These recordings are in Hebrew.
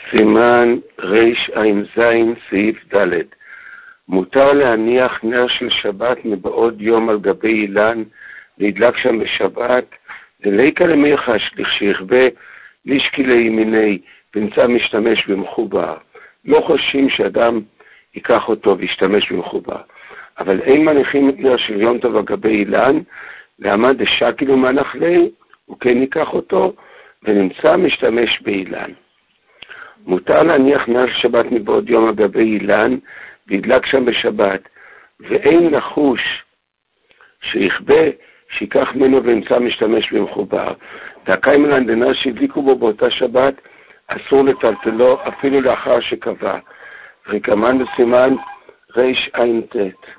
סימן רע"ז סעיף ד' מותר להניח נר של שבת מבעוד יום על גבי אילן להדלק שם בשבת לליקה למיחש לכשיכבה לישקי לימיני ונמצא משתמש במחובר. לא חושבים שאדם ייקח אותו וישתמש במחובר, אבל אין מניחים את נר של יום טוב על גבי אילן לעמד דשקילו מנחלי וכן ייקח אותו ונמצא משתמש באילן. מותר להניח נר של שבת מבעוד יום על גבי אילן וידלק שם בשבת, ואין נחוש שיכבה שיקח ממנו ונמצא משתמש במחובר. דקאי מלן דנר שהדליקו בו באותה שבת אסור לטלטלו אפילו לאחר שקבע. וכמן בסימן רע"ט.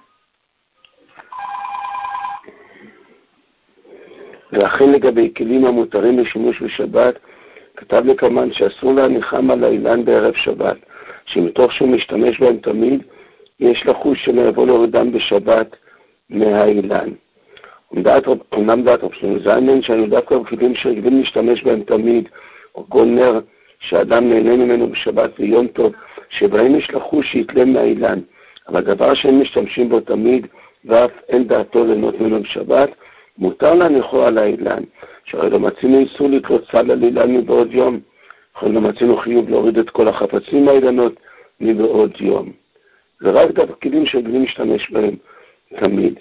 ואכן לגבי כלים המותרים לשימוש בשבת כתב לכמן שאסור להניחם על האילן בערב שבת, שמתוך שהוא משתמש בהם תמיד יש לחוש שלא יבוא להורידם בשבת מהאילן. אומנם דעת רב שלמה זלמן שהיינו דווקא בכלים שרגילים להשתמש בהם תמיד, או כל נר שאדם נהנה ממנו בשבת ויום טוב, שבהם יש לחוש שיתלם מהאילן, אבל דבר שהם משתמשים בו תמיד ואף אין דעתו ליהנות ממנו בשבת, מותר להניחו על האילן, שהרי לא מצינו איסור לקרות סל על אילן מבעוד יום, אבל לא מצינו חיוב להוריד את כל החפצים מהאילנות מבעוד יום. ורק דווקא כלים שרגילים להשתמש בהם תמיד.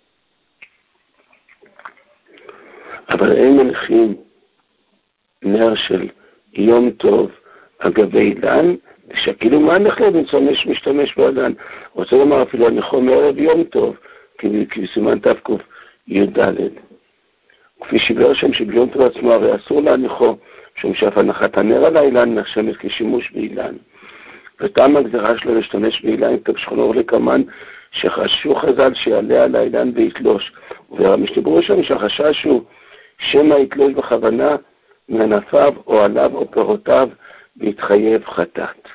אבל אין מניחים נר של יום טוב על גבי אילן, שכאילו מה נחלב משתמש באילן. רוצה לומר אפילו הניחו מערב יום טוב, כי סימן תקוף י"ד. כפי שבר שם שביום טוב עצמו הרי אסור להניחו, משום שאף הנחת הנר על האילן נחשבת כשימוש באילן. וטעם הגזרה שלו להשתמש באילן כתב שכונו לכמן שחששו חז"ל שיעלה על האילן ויתלוש. ומשתברו שם שהחשש הוא שמא יתלוש בכוונה מענפיו או עליו או פירותיו והתחייב חטאת.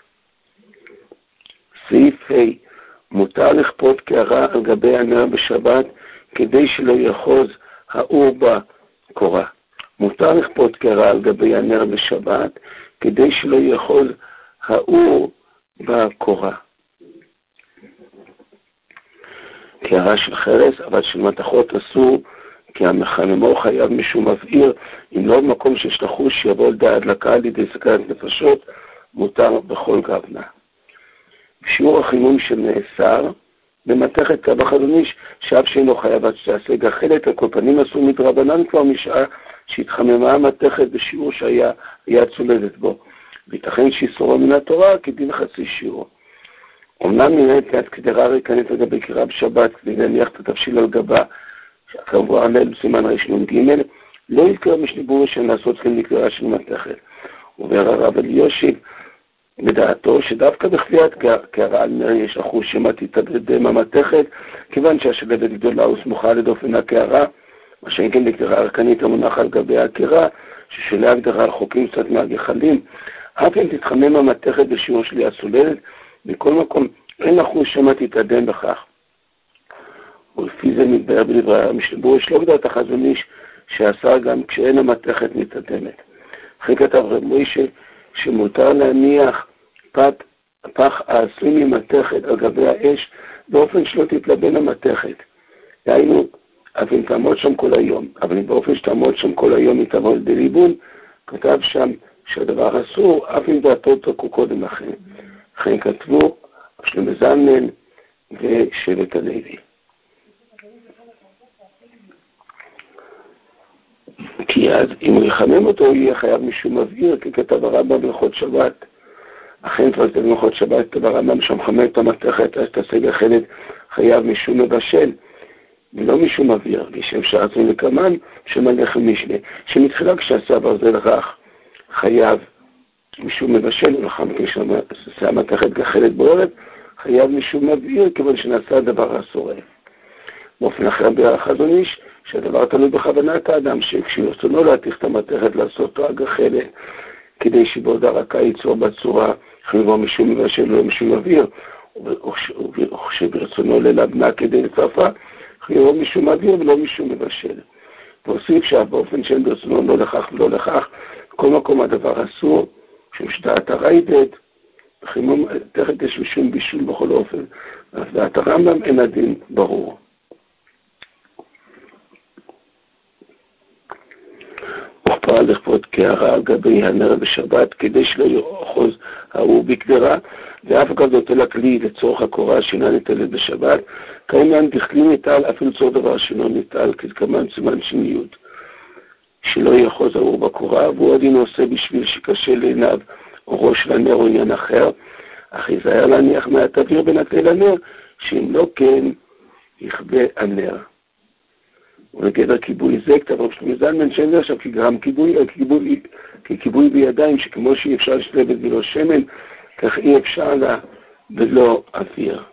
סעיף ה' מותר לכפות קערה על גבי הנר בשבת כדי שלא יחוז האור בקורה. מותר לכפות קערה על גבי הנר בשבת כדי שלא יחוז האור בקורה. קערה של חרס אבל של מתכות אסור, כי המחממו חייב משום מבעיר, אם לא במקום שיש לחוש שיבוא לדעת הדלקה על ידי סכנת נפשות, מותר בכל כוונה. שיעור החימום שנאסר במתכת קבע חזוניש, שאף שאינו חייב עד שתעשה גחלת, על כל פנים אסור מדרבנן כבר משעה שהתחממה המתכת בשיעור שהיה צולדת בו, ויתכן שיסורו מן התורה כדין חצי שיעור. אמנם נראית יד קדרה ריקנית לגבי קירה בשבת כדי להניח את התבשיל על גבה, כמובן עליהם בסימן רע"ג, לא יקרה משניבור שנעשות כאן לקריאה של מתכת. ובר הרב אליושיב בדעתו שדווקא בכפיית קערה על נר יש אחוז שמה תתאבד מהמתכת, כיוון שהשלבת גדולה וסמוכה לדופן הקערה, מה שאין כן לקריאה הרקנית המונח על גבי הקערה, ששולי הגדרה רחוקים קצת מהגחלים, אף אם תתחמם המתכת בשיעור שלי הסולדת, בכל מקום אין אחוז שמה תתאדם בכך. ולפי זה מתבהר בדברי המשתבור יש לא גדרת החזוניש שעשה גם כשאין המתכת מתאדמת. אחרי כתב רב מוישה שמותר להניח פח העשוי ממתכת על גבי האש באופן שלא תתלבן המתכת. דהיינו, אף אם תעמוד שם כל היום, אבל אם באופן שתעמוד שם כל היום היא תבוא לידי ליבון, כתב שם שהדבר אסור, אף אם דעתו תקו קודם לכן. לכן כתבו רב שלמה זלמן ושבט הלוי. כי אז אם הוא יחמם אותו הוא יהיה חייב משום מבעיר, כי כתב הרמב"ם בהלכות שבת. אכן כבר כתב בהלכות שבת כתב הרמב"ם שמחמם את המתכת אז תעשה גחלת חייב משום מבשל ולא משום מבעיר, כשם שעצמי לקמן שמלך משנה שמתחילה כשעשה ברזל רך חייב משום מבשל, ולאחר מכן כשעשה המתכת גחלת בוערת חייב משום מבעיר כיוון שנעשה הדבר הסורף. באופן אחר ביאר החזוניש שהדבר תלוי בכוונת האדם, שכשירצונו להתיך את המתכת לעשות אותו הגחלת, כדי שבעוד הרכה ייצור בצורה חיובו משום מבשל ולא משום אוויר, או שברצונו ללבנה כדי לצרפה, חיובו משום אוויר ולא משום מבשל. והוסיף שבאופן שאין ברצונו לא לכך ולא לכך, כל מקום הדבר אסור, משום שדעת הרייבד, חימום, תכף יש משום בישול בכל אופן, אז דעת הרמב"ם אין הדין ברור. הוכפרה לכפות קערה על גבי הנר בשבת, כדי שלא יאחוז האור בקדרה, ואף אגב נוטל הכלי לצורך הקורה שאינה ניטלת בשבת, כעניין בכלי ניטל, אפילו צורך דבר שאינו ניטל, כדכמן סימן שניות, שלא יאחוז האור בקורה, והוא הדין עושה בשביל שקשה לעיניו אורו של הנר או עניין אחר, אך יזהר להניח מעט אוויר בין הכלי לנר, שאם לא כן יכבה הנר. ולגדר כיבוי זה, כתב רב שלמה זלמן, שאין זה עכשיו כגרם ככיבוי בידיים, שכמו שאי אפשר לשלבת בלא שמן, כך אי אפשר לה בלא אוויר.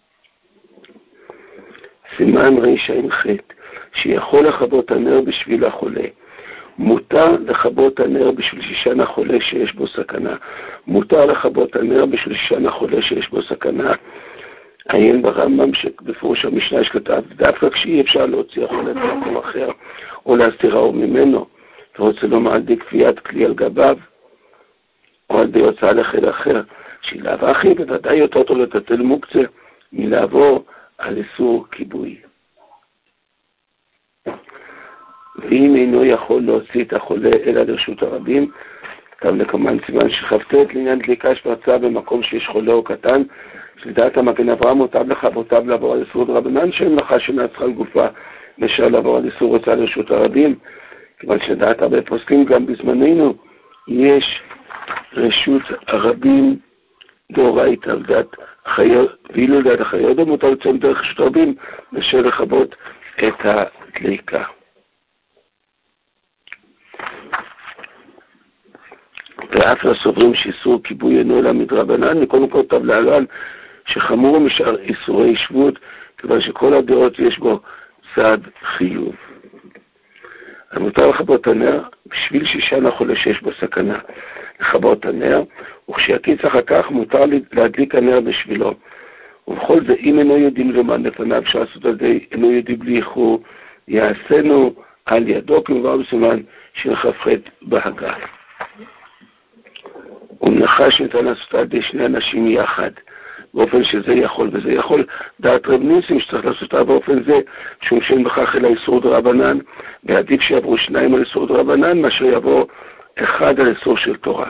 סימן רע"ן ח' שיכול לכבות הנר בשביל החולה. מותר לכבות הנר בשביל שישן החולה שיש בו סכנה. מותר לכבות הנר בשביל שישן החולה שיש בו סכנה. עיין ברמב"ם שבפירוש המשנה שכתב, דווקא כשאי אפשר להוציא החולה למקום אחר, או להסתיר האור ממנו, ורוצה לומר על ידי כפיית כלי על גביו, או על ידי הוצאה לחיל אחר, שלאו אחי בוודאי יותר טוב לטלטל מוקצה, מלעבור על איסור כיבוי. ואם אינו יכול להוציא את החולה אלא לרשות הרבים, גם לכמן סימן שכ"ט לעניין דליקה שפרצה במקום שיש חולה או קטן, שלדעת המגן אברהם מוטב לכבותיו לעבור על איסור דרבנן, שאין לך שנצחה על גופה משל לעבור על איסור הוצאה לרשות הרבים, כיוון שלדעת הרבה פוסקים גם בזמננו יש רשות הרבים דאורייתא, ואילו לדעת החיות מותר לציין דרך רשות הרבים משל לכבות את הדליקה. ואף לסוברים שאיסור כיבוי אינו אלא מדרבנן, מכל כותב להלן שחמור משאר איסורי שבות, כיוון שכל הדעות יש בו צד חיוב. מותר לכבות הנר בשביל שישן החולה שיש בו סכנה. לכבות הנר, וכשיקיץ אחר כך מותר להדליק הנר בשבילו. ובכל זה, אם אינו יודעים לומר לפניו שעשות על זה, אינו יודעים בלי איחור, יעשינו על ידו כמובן בסימן שנחפת בהגה. ומנחש ניתן לעשות על ידי שני אנשים יחד, באופן שזה יכול וזה יכול. דעת רב ניסים שצריך לעשותה באופן זה, שום שאין בכך אלא איסור דרבנן, ועדיף שיעברו שניים על איסור דרבנן, מאשר יעבור אחד על איסור של תורה.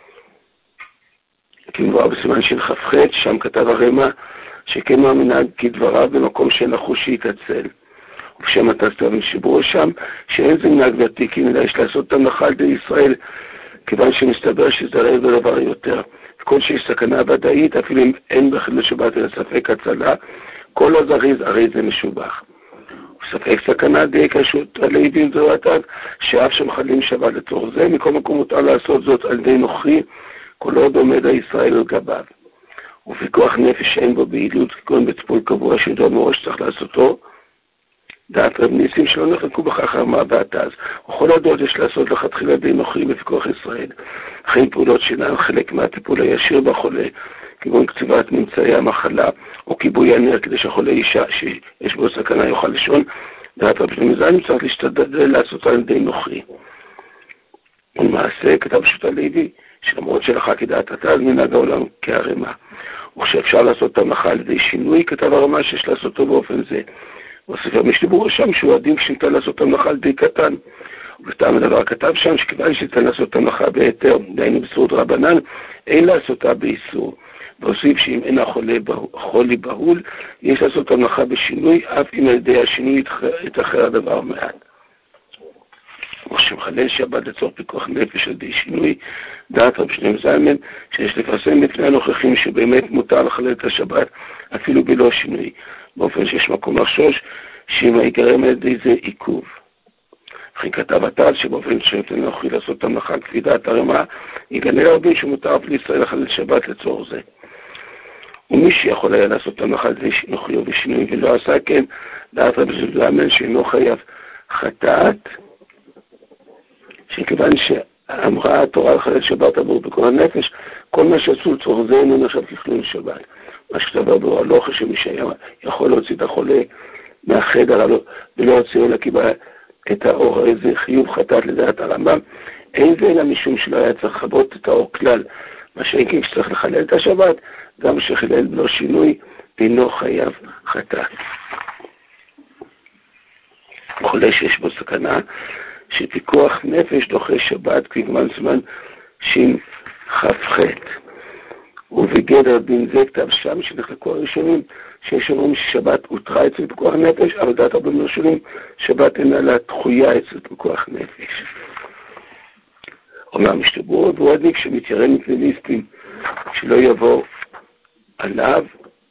כמובן בסימן שנחפת, שם כתב הרמ"א, שכן מאמינה כדבריו במקום שאין לחוש שיתעצל. ובשם התסתרים שיברו שם, שאין זה מנהג ותיקים, אלא יש לעשות את המלאכה על ידי ישראל, כיוון שמסתבר שזה רעב בדבר יותר. כל שיש סכנה ודאית, אפילו אם אין בכלל שבת אלא ספק הצלה, כל הזריז הרי זה משובח. וספק סכנה די קשות הלווים זרועתיו, שאף שמחלים שבת לצורך זה, מכל מקום מותר לעשות זאת על ידי נוכרי, כל עוד עומד הישראל על גביו. ופיקוח נפש אין בו בעילות, כגון בצפוי קבוע שידוע מראש צריך לעשותו, דעת רב ניסים שלא נחלקו בכך הרמה ועתז. וכל הדעות יש לעשות לכתחילה די נוכרי בפיקוח ישראל. אחרי פעולות שאינן חלק מהטיפול הישיר בחולה, כגון קציבת ממצאי המחלה, או כיבוי הנר כדי שהחולה אישה שיש בו סכנה יוכל לישון, דעת רב שלמה זלמן צריך להשתדל לעשות על די נוכרי. ולמעשה כתב שו"ת הלוי, שלמרות שלכה כדעת התז מנהג העולם כהרמה. וכשאפשר לעשות את המלאכה על ידי שינוי, כתב הרמה שיש לעשותו באופן זה. בספר משדיבור שם שהוא עדיף שניתן לעשות את המלאכה על די קטן. ובטעם הדבר כתב שם שכיוון שניתן לעשות את המלאכה בהיתר, דהיינו באיסור דרבנן, אין לעשותה באיסור. והוסיף שאם אין החולי בהול, יש לעשות את המלאכה בשינוי, אף אם על ידי השינוי יתאחר הדבר מעט. וכשמחלל שבת לצורך פיקוח נפש על ידי שינוי, דעת רב שלמה זלמן, שיש לפרסם בפני הנוכחים שבאמת מותר לחלל את השבת, אפילו בלא שינוי. באופן שיש מקום לחשוש שאם ייגרם על ידי זה עיכוב. וכן כתב התז שבאופן שנותן נוכרי לעשות את המלאכה כפי דעת הרמ"א, יגלה להרבין שמותר אף לישראל לחלל שבת לצורך זה. ומי שיכול היה לעשות את המלאכה על ידי נוכרי ובשינוי ולא עשה כן, דעת רב שלמה זלמן שאינו חייב חטאת, שכיוון שאמרה התורה לחלל שבת עבור בכל הנפש, כל מה שעשו לצורך זה אינו נחשב כחילול שבת. מה שכתב בהלכה שמי שיכול להוציא את החולה מהחדר ולא הוציאו לה קיבל את האור, איזה חיוב חטאת לדעת הרמב"ם, אין זה אלא משום שלא היה צריך לכבות את האור כלל, מה שאין כן שצריך לחלל את השבת, גם שחילל בלא שינוי, אינו חייב חטאת. חולה שיש בו סכנה, שפיקוח נפש דוחה שבת כגמן זמן שכ"ח. ובגדר דין זה כתב שם שנחלקו הראשונים, שיש אומרים ששבת הותרה אצל פיקוח נפש, אבל דעת רבים ראשונים, שבת אינה לה דחויה אצל פיקוח נפש. אומנם משתברו ועודניק שמתיירא מפליליסטים, שלא יבוא עליו,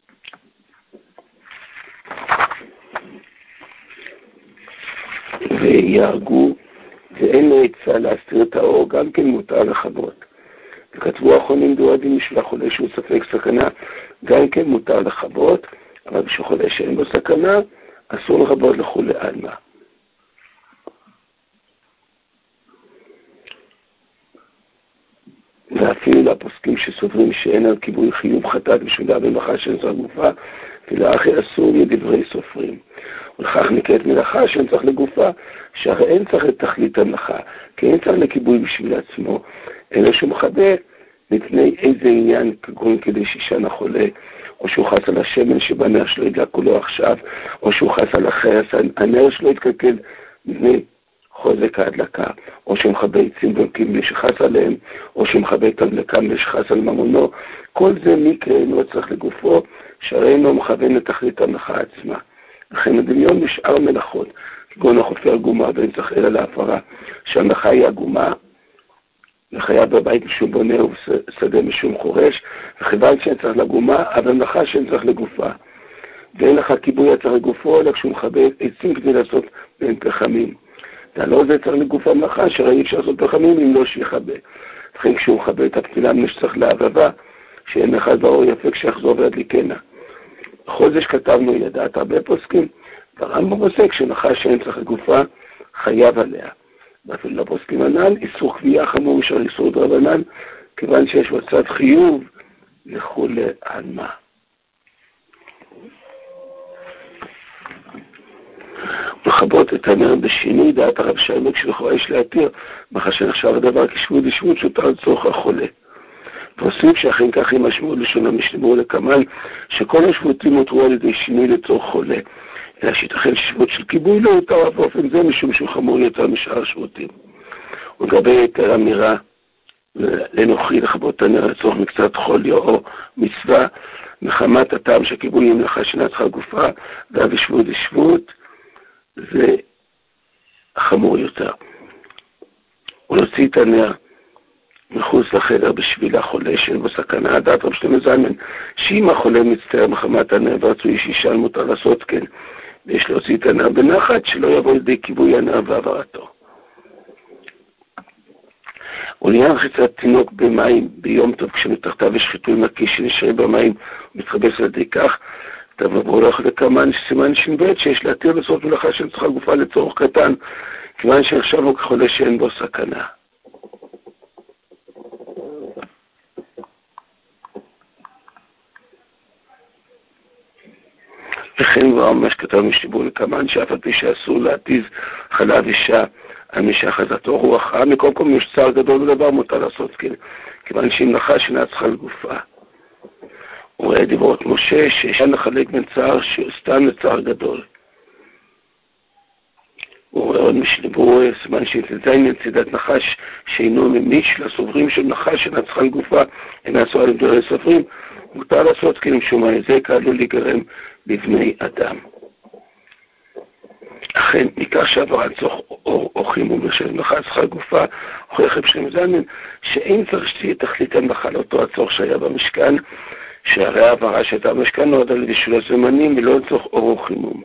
ויהרגו, ואין לו עצה להסתיר את האור, גם כן מותר לכבות. וכתבו האחרונים דואדים בשביל החולה שהוא ספק סכנה, גם כן מותר לכבות, אבל בשביל חולה שאין בו סכנה, אסור לכבות לכולי עלמא. ואפילו לפוסקים שסוברים שאין על כיבוי חיוב חטאת בשבילה במלאכה שאין צריך גופה, ולאחר אסור מדברי סופרים. ולכך נקראת מלאכה שאין צריך לגופה, שהרי אין צריך לתכלית המלאכה, כי אין צריך לכיבוי בשביל עצמו, אלא שהוא מכבה מפני איזה עניין, כגון כדי שישן החולה, או שהוא חס על השמן שבנר שלו ידלקו לו עכשיו, או שהוא חס על החרס, הנר שלו יתקלקל מפני חוזק ההדלקה, או שהוא מכבה עצים דולקים בלי שחס עליהם, או שהוא מכבה את הדלקה בלי שחס על ממונו. כל זה מקרה אינו צריך לגופו, שהרי אינו מכוון לתכלית המלאכה עצמה. לכן הדמיון בשאר מלאכות, כגון החופי עגומה ואין צריך אלא להפרה, שהמלאכה היא עגומה, וחייב בבית משום בונה ושדה משום חורש, וכיוון שאין צריך לגומה, אבל מלאכה שאין צריך לגופה. ואין לך כיבוי הצריך לגופו, אלא כשהוא מכבה עצים כדי לעשות בין פחמים. לא זה צריך לגוף המלאכה, שראי אפשר לעשות פחמים אם לא שיכבה. לכן כשהוא מכבה את הפתילה משצריך להבבה, שאין אחד באור יפה כשיחזור וידליקנה. בכל זה שכתבנו ידעת הרבה פוסקים, והרמב"ם פוסק שמלאכה שאין צריך לגופה, חייב עליה. ואפילו לפוסקים הנ"ל, איסור קביעה חמור של איסור דרבנן, כיוון שיש בצד חיוב לכולי עלמא. לכבות את הנר בשינוי דעת הרב שיינוק שלכאורה יש להתיר, מאחר שנחשב הדבר כשבות ושבות שהותר לצורך החולה. והוסיף שאכן כך היא משמעות לשון המשנה לקמן, שכל השבותים הותרו על ידי שינוי לצורך חולה, אלא שיתכן ששבות של כיבוי לא הותר באופן זה משום שהוא חמור יותר משאר השבותים. ולגבי יותר אמירה לנוכרי לכבות את הנר לצורך מקצת חולי או מצווה, מחמת הטעם שכיבוי היא מלאכה שאינה צריכה גופה, והשבות ושבות, זה חמור יותר. ולהוציא את הנר מחוץ לחדר בשביל החולה שאין בו סכנה, דעת רב שלמה זלמן, שאם החולה מצטער מחמת הנר ורצוי שישאל מותר לעשות כן, ויש להוציא את הנר בנחת שלא יבוא לידי כיבוי הנר ועברתו. ולעניין רחיצת תינוק במים ביום טוב כשמתחתיו יש חיטוי נקי שנשאר במים ומתחבס על ידי כך, תבוא לך לקמן שסימן ש"ב שיש להתיר לעשות מלאכה שאין צריכה גופה לצורך קטן, כיוון שנחשב לו כחולה שאין בו סכנה. וכן כבר ממש כתב משתיבור לקמן שאף על פי שאסור להתיז חלב אישה על מי שאחזתו רוח רע, מכל כל יש צער גדול בדבר מותר לעשות כן, כיוון שהיא מלאכה שאינה צריכה לגופה. הוא רואה דברות משה שאישה נחלק בין צער סתם לצער גדול. הוא רואה עוד משדיבור סימן שהתלזיין לצידת נחש שאינו ממיש לסוברים של נחש שאינה צריכה לגופה, אינה אסורה לדברי סופרים, מותר לעשות כן משום ההזק עלול להיגרם לבני אדם. אכן, ניכר שעברת צורך או חימום של מלאכה צריכה גופה, הוכיח רב שלמה זלמן, שאין צריך שתהיה תכלית המלאכה לאותו הצורך שהיה במשכן, שהרי העברה שהייתה במשכן נועדה לבישול הזמנים ולא לצורך אור או חימום.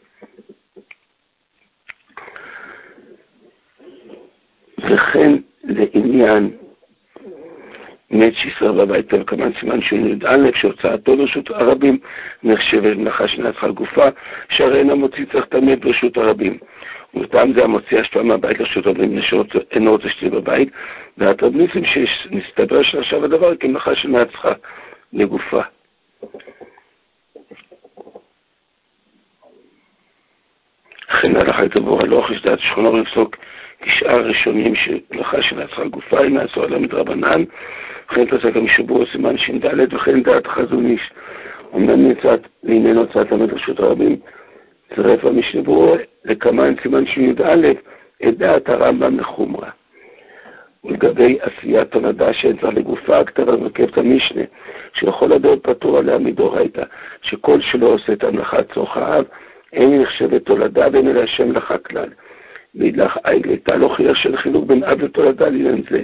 וכן לעניין מת שישראל בבית טוב כמן סימן י"א שהוצאתו לרשות הרבים נחשבת מלאכה שאינה צריכה לגופה, שהרי אינו מוציא צריך את המת ברשות הרבים. ומטעם זה המוציא השפעה מהבית לרשות הרבים אינו רוצה שתהיה בבית, והרב ניסים שנסתבר שעכשיו הדבר כמלאכה שאינה צריכה לגופה. לכן הלכה לדבור הלוך יש דעת שכונה ולפסוק כשאר ראשונים שמלאכה שנעשה על גופה אינה אסורה אלא מדרבנן, וכן פסק המשבור סימן ש"ד, וכן דעת חזון איש. אמנם לעניין הוצאת המדרשות הרבים, צרף המשנה ברורה לקמן סימן ש"א את דעת הרמב"ם לחומרה. ולגבי עשיית תולדה שאין צריך לגופה, הכתב המרכבת המשנה, שלכל הדעות פטור עליה מדאורייתא, שכל שלא עושה את המלאכה צורך האב, אין נחשבת תולדה ואין אלא השם מלאכה כלל. מאידך הייתה להוכיח שאין חילוק בין אב לתולדה לעניין זה.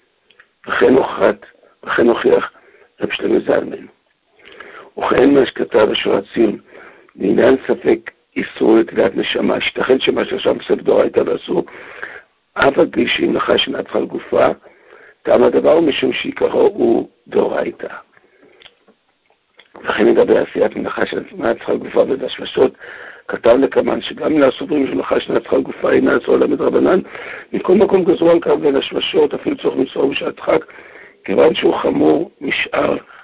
וכן הוכיח רב שלמה זלמן. וכן מה שכתב אשר הציון, לעניין ספק איסור נטילת נשמה, שתכן שמה שעכשיו בספק דאורייתא ואסור, אף על פי שהיא מלאכה שנעשה על גופה, טעם הדבר הוא משום שעיקרו הוא דאורייתא. וכן לגבי עשיית מלאכה שנעשה על גופה והשמשות, כתב לקמן שגם לסוברים של מלאכה שנעשה על גופה אינה אסורה אלא מדרבנן, מכל מקום גזרו על כך בין השמשות, אפילו צורך למסור בשעת דחק, כיוון שהוא חמור משאר